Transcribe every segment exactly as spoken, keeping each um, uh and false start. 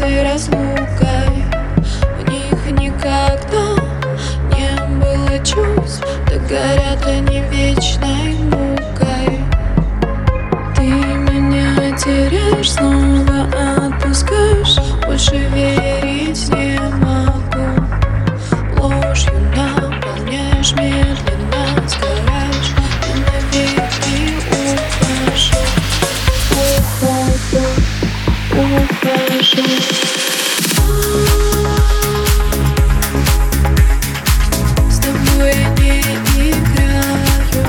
этой разлукой. В них никогда не было чувств, так горят они вечной мукой. Ты меня теряешь, снова отпускаешь, больше верить не могу. Ложью наполняешь, медленно сгораешь, и навеки ухожу, ухожу, ухожу. С тобой я не играю.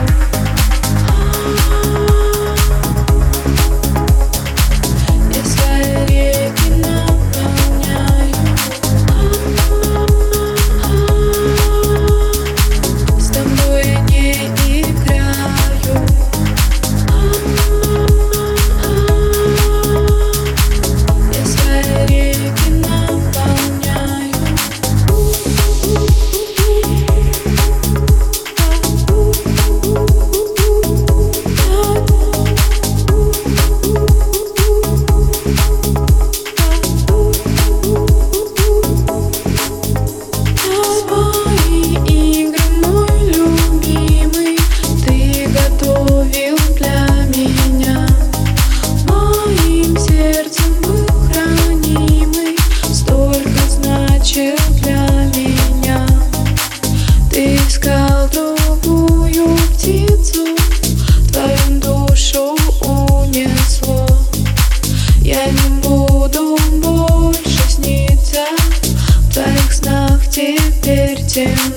Я свои реки наполняю. С тобой я не играю. Я свои реки наполняю. Свои игры, мой любимый, ты готовил для меня. Моим сердцем был хранимый, столько значил для меня. Ты искал другую птицу, твою душу унесло. Я не буду больше сниться, в твоих снах теперь темно.